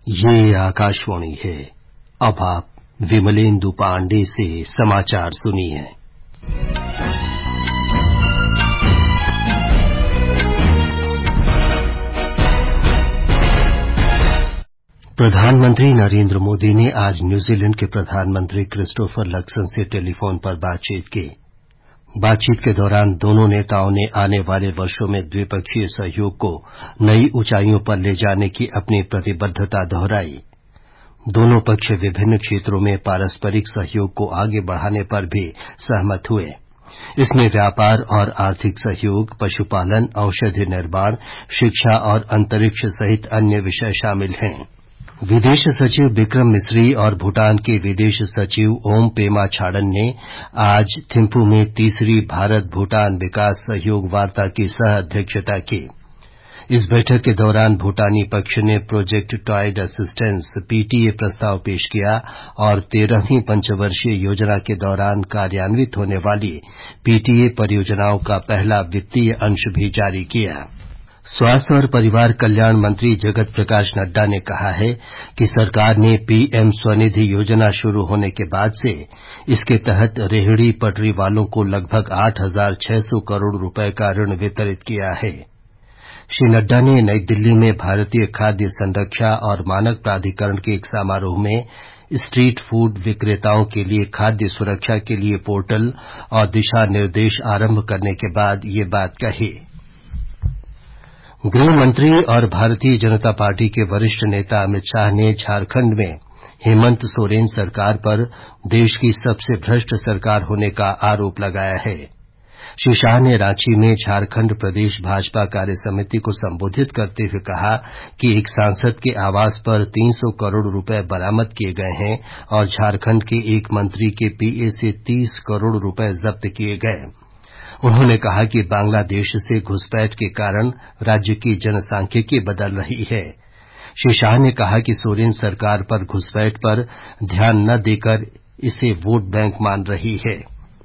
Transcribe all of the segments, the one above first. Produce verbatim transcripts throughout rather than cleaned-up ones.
ये आकाशवाणी है। अब आप विमलेंदु पांडे से समाचार सुनिए। प्रधानमंत्री नरेंद्र मोदी ने आज न्यूजीलैंड के प्रधानमंत्री क्रिस्टोफर लक्सन से टेलीफोन पर बातचीत की। बातचीत के दौरान दोनों नेताओं ने आने वाले वर्षों में द्विपक्षीय सहयोग को नई ऊंचाइयों पर ले जाने की अपनी प्रतिबद्धता दोहराई। दोनों पक्ष विभिन्न क्षेत्रों में पारस्परिक सहयोग को आगे बढ़ाने पर भी सहमत हुए। इसमें व्यापार और आर्थिक सहयोग, पशुपालन, औषधि निर्माण, शिक्षा और अंतरिक्ष सहित अन्य विषय शामिल हैं। विदेश सचिव विक्रम मिस्री और भूटान के विदेश सचिव ओम पेमा छाडन ने आज थिम्पू में तीसरी भारत भूटान विकास सहयोग वार्ता की सह अध्यक्षता की। इस बैठक के दौरान भूटानी पक्ष ने प्रोजेक्ट टॉयड असिस्टेंस पीटीए प्रस्ताव पेश किया और तेरहवीं पंचवर्षीय योजना के दौरान कार्यान्वित होने वाली पीटीए परियोजनाओं का पहला वित्तीय अंश भी जारी किया। स्वास्थ्य और परिवार कल्याण मंत्री जगत प्रकाश नड्डा ने कहा है कि सरकार ने पीएम स्वनिधि योजना शुरू होने के बाद से इसके तहत रेहड़ी पटरी वालों को लगभग आठ हजार छह सौ करोड़ रुपए का ऋण वितरित किया है। श्री नड्डा ने नई दिल्ली में भारतीय खाद्य संरक्षा और मानक प्राधिकरण के एक समारोह में स्ट्रीट फूड विक्रेताओं के लिए खाद्य सुरक्षा के लिए पोर्टल और दिशा निर्देश आरंभ करने के बाद ये बात कही। गृह मंत्री और भारतीय जनता पार्टी के वरिष्ठ नेता अमित शाह ने झारखंड में हेमंत सोरेन सरकार पर देश की सबसे भ्रष्ट सरकार होने का आरोप लगाया है। श्री शाह ने रांची में झारखंड प्रदेश भाजपा कार्य समिति को संबोधित करते हुए कहा कि एक सांसद के आवास पर तीन सौ करोड़ रुपए बरामद किए गए हैं और झारखंड के एक मंत्री के पीए से तीस करोड़ रुपए जब्त किए गए। उन्होंने कहा कि बांग्लादेश से घुसपैठ के कारण राज्य की जनसांख्यिकी बदल रही है। श्री शाह ने कहा कि सोरेन सरकार पर घुसपैठ पर ध्यान न देकर इसे वोट बैंक मान रही है।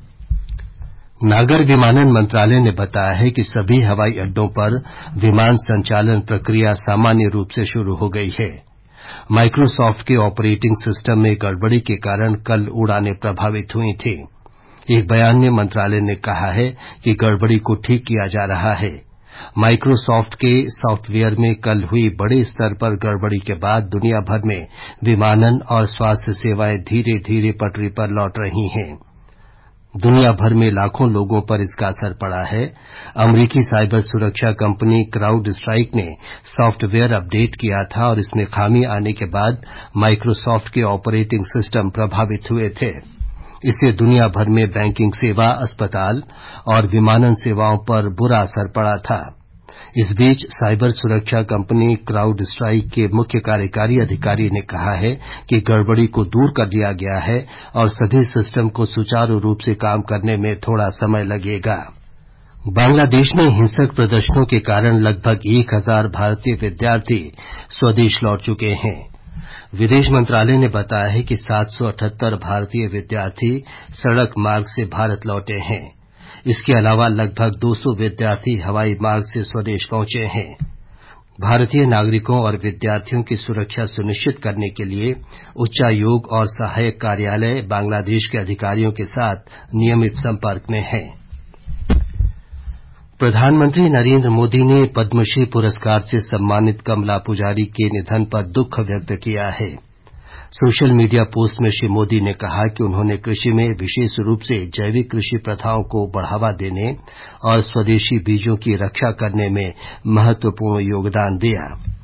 नागर विमानन मंत्रालय ने बताया है कि सभी हवाई अड्डों पर विमान संचालन प्रक्रिया सामान्य रूप से शुरू हो गई है। माइक्रोसॉफ्ट के ऑपरेटिंग सिस्टम में गड़बड़ी के कारण कल उड़ानें प्रभावित हुई थीं। एक बयान में मंत्रालय ने कहा है कि गड़बड़ी को ठीक किया जा रहा है। माइक्रोसॉफ्ट के सॉफ्टवेयर में कल हुई बड़े स्तर पर गड़बड़ी के बाद दुनिया भर में विमानन और स्वास्थ्य सेवाएं धीरे धीरे पटरी पर लौट रही हैं। दुनिया भर में लाखों लोगों पर इसका असर पड़ा है। अमरीकी साइबर सुरक्षा कंपनी क्राउड स्ट्राइक ने सॉफ्टवेयर अपडेट किया था और इसमें खामी आने के बाद माइक्रोसॉफ्ट के ऑपरेटिंग सिस्टम प्रभावित हुए थे। इससे दुनिया भर में बैंकिंग सेवा, अस्पताल और विमानन सेवाओं पर बुरा असर पड़ा था। इस बीच साइबर सुरक्षा कंपनी क्राउड स्ट्राइक के मुख्य कार्यकारी अधिकारी ने कहा है कि गड़बड़ी को दूर कर लिया गया है और सभी सिस्टम को सुचारू रूप से काम करने में थोड़ा समय लगेगा। बांग्लादेश में हिंसक प्रदर्शनों के कारण लगभग एक हजार भारतीय विद्यार्थी स्वदेश लौट चुके हैं। विदेश मंत्रालय ने बताया है कि सात सौ अठहत्तर भारतीय विद्यार्थी सड़क मार्ग से भारत लौटे हैं। इसके अलावा लगभग दो सौ विद्यार्थी हवाई मार्ग से स्वदेश पहुंचे हैं। भारतीय नागरिकों और विद्यार्थियों की सुरक्षा सुनिश्चित करने के लिए उच्चायोग और सहायक कार्यालय बांग्लादेश के अधिकारियों के साथ नियमित संपर्क में हैं। प्रधानमंत्री नरेंद्र मोदी ने पद्मश्री पुरस्कार से सम्मानित कमला पुजारी के निधन पर दुख व्यक्त किया है। सोशल मीडिया पोस्ट में श्री मोदी ने कहा कि उन्होंने कृषि में विशेष रूप से जैविक कृषि प्रथाओं को बढ़ावा देने और स्वदेशी बीजों की रक्षा करने में महत्वपूर्ण योगदान दिया।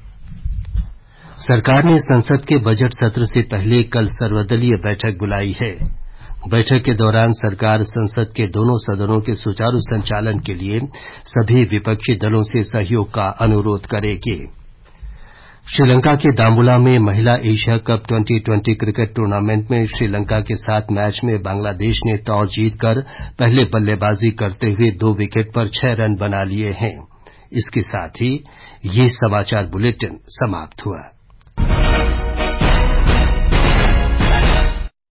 सरकार ने संसद के बजट सत्र से पहले कल सर्वदलीय बैठक बुलाई है। बैठक के दौरान सरकार संसद के दोनों सदनों के सुचारू संचालन के लिए सभी विपक्षी दलों से सहयोग का अनुरोध करेगी। श्रीलंका के दाम्बुला में महिला Asia cup twenty twenty cricket tournament में श्रीलंका के साथ मैच में बांग्लादेश ने टॉस जीतकर पहले बल्लेबाजी करते हुए दो विकेट पर छह रन बना लिए हैं। इसके साथ ही ये समाचार बुलेटिन समाप्त हुआ।